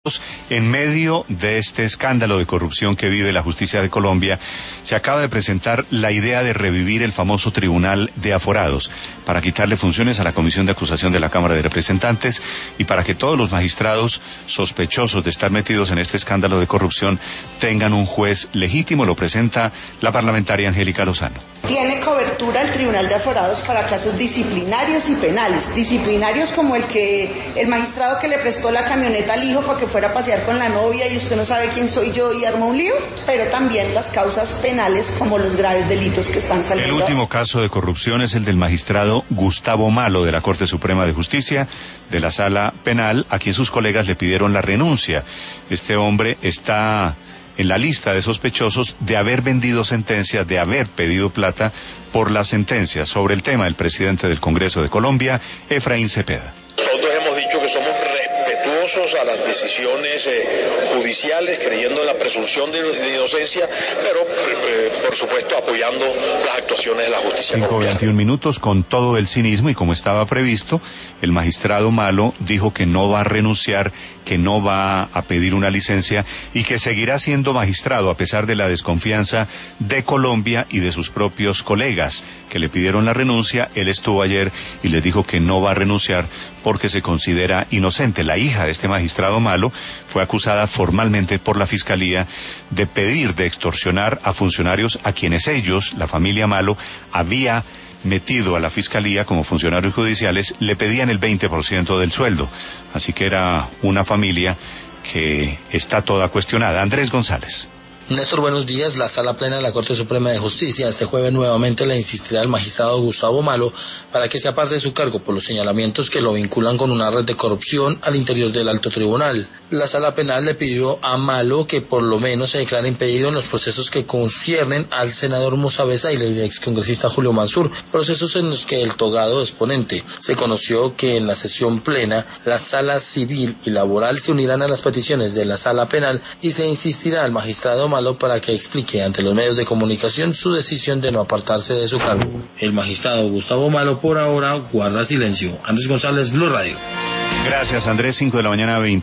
En medio de este escándalo de corrupción que vive la justicia de Colombia, se acaba de presentar la idea de revivir el famoso Tribunal de Aforados para quitarle funciones a la Comisión de Acusación de la Cámara de Representantes y para que todos los magistrados sospechosos de estar metidos en este escándalo de corrupción tengan un juez legítimo. Lo presenta la parlamentaria Angélica Lozano. Tiene cobertura el Tribunal de Aforados para casos disciplinarios y penales. Disciplinarios como el magistrado que le prestó la camioneta al hijo para que fuera a pasear con la novia y usted no sabe quién soy yo y armó un lío, pero también las causas penales como los graves delitos que están saliendo. El último caso de corrupción es el del magistrado Gustavo Malo de la Corte Suprema de Justicia de la Sala Penal, a quien sus colegas le pidieron la renuncia. Este hombre está en la lista de sospechosos de haber vendido sentencias, de haber pedido plata por las sentencias. Sobre el tema, el presidente del Congreso de Colombia, Efraín Cepeda. Nosotros hemos dicho que somos respetuosos a las decisiones judiciales, creyendo en la presunción de inocencia, pero por supuesto apoyando las actuaciones de la justicia colombiana. 5:21 con todo el cinismo y como estaba previsto, el magistrado Malo dijo que no va a renunciar, que no va a pedir una licencia y que seguirá siendo magistrado a pesar de la desconfianza de Colombia y de sus propios colegas que le pidieron la renuncia. Él estuvo ayer y les dijo que no va a renunciar porque se considera inocente. La hija de este magistrado Malo fue acusada formalmente por la Fiscalía de pedir, de extorsionar a funcionarios a quienes ellos, la familia Malo, había metido a la Fiscalía como funcionarios judiciales, le pedían el 20% del sueldo. Así que era una familia que está toda cuestionada. Andrés González. Néstor, buenos días. La Sala Plena de la Corte Suprema de Justicia este jueves nuevamente le insistirá al magistrado Gustavo Malo para que se aparte de su cargo por los señalamientos que lo vinculan con una red de corrupción al interior del Alto Tribunal. La Sala Penal le pidió a Malo que por lo menos se declare impedido en los procesos que conciernen al senador Musa Besa y el excongresista Julio Mansur, procesos en los que el togado es ponente. Se conoció que en la sesión plena la Sala Civil y Laboral se unirán a las peticiones de la Sala Penal y se insistirá al magistrado Malo para que explique ante los medios de comunicación su decisión de no apartarse de su cargo. El magistrado Gustavo Malo por ahora guarda silencio. Andrés González, Blue Radio. Gracias, Andrés. 5:20 a.m.